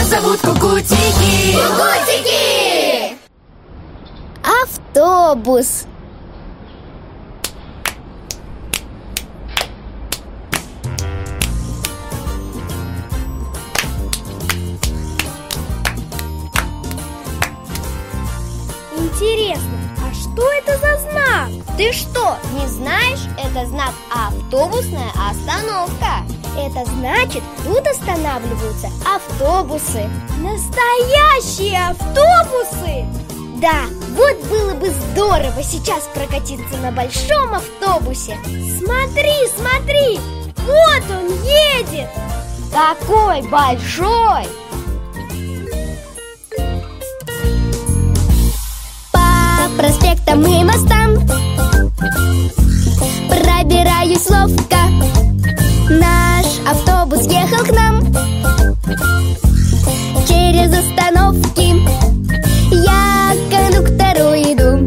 Нас зовут Кукутики. Кукутики! Автобус. Интересно, а что это за знак? Ты что, не знаешь? Это знак «Автобусная остановка». Это значит, тут останавливаются автобусы. Настоящие автобусы? Да, вот было бы здорово сейчас прокатиться на большом автобусе. Смотри, смотри, вот он едет. Какой большой! По проспектам и мостам пробираюсь ловко. Наш автобус ехал к нам. Через остановки я к кондуктору иду,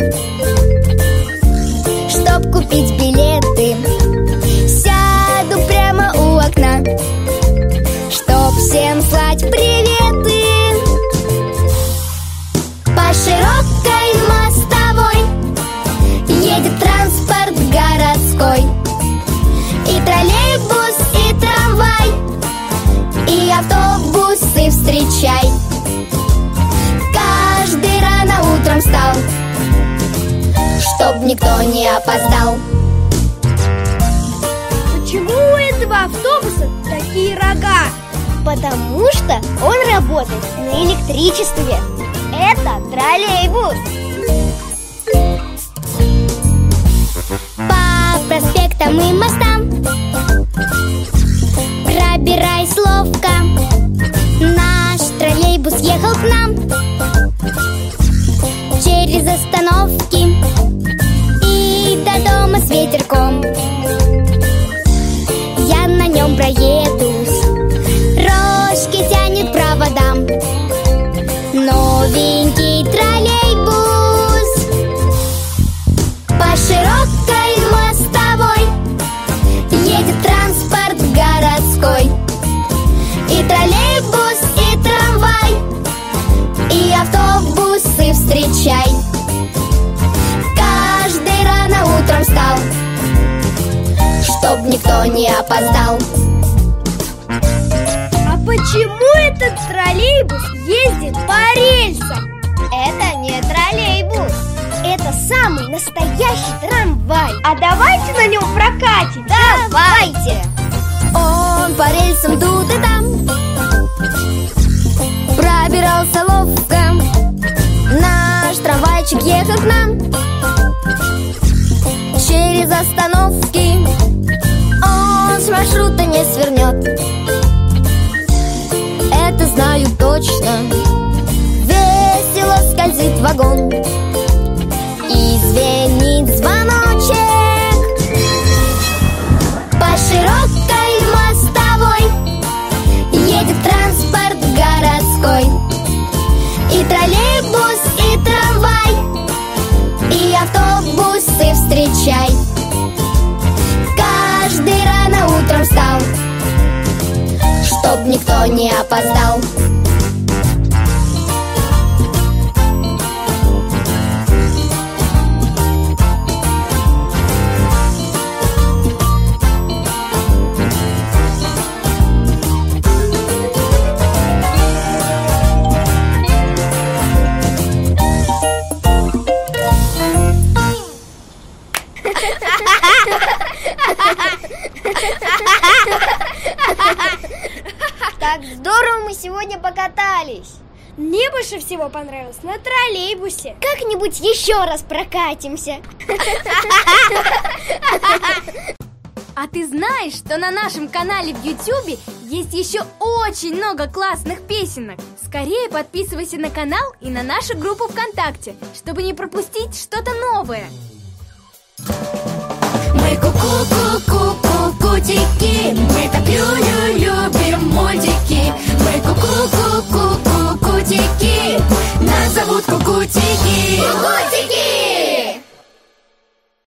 чтоб купить билеты. Сяду прямо у окна, чтоб всем слать приветы. По широкой мостовой едет транспорт городской. И троллейбус, и трамвай, и автобусы встречай. Каждый рано утром встал, чтоб никто не опоздал. Почему у этого автобуса такие рога? Потому что он работает на электричестве. Это троллейбус. По проспектам и мостам пробираясь ловко, наш троллейбус ехал к нам. Через остановки и до дома с ветерком я на нем проедусь. Рожки тянет проводам новенький троллейбус. По широкой мостовой едет транспорт городской. И троллейбус, и трамвай, и автобусы встречай. Каждый рано утром встал, чтоб никто не опоздал. А почему этот троллейбус ездит по рельсам? Это не троллейбус, это самый настоящий трамвай. А давайте на нем прокатим. Давайте! Он по рельсам тут и там пробирался ловко. Наш трамвайчик ехал к нам. Через остановки он с маршрута не свернет. Это знаю точно. Весело скользит вагон и звенит звоночек. По широкой мостовой едет транспорт городской. И троллейбус, и трамвай, и автобусы встречай. Каждый рано утром встал, чтоб никто не опоздал. Так здорово мы сегодня покатались. Мне больше всего понравилось на троллейбусе. Как-нибудь еще раз прокатимся. А ты знаешь, что на нашем канале в YouTube есть еще очень много классных песенок? Скорее подписывайся на канал и на нашу группу ВКонтакте, чтобы не пропустить что-то новое. Мы ку-ку-ку-ку-ку-кутики, мы так любим мультики. Мы ку-ку-ку-ку-ку-кутики, нас зовут Кукутики. Кукутики!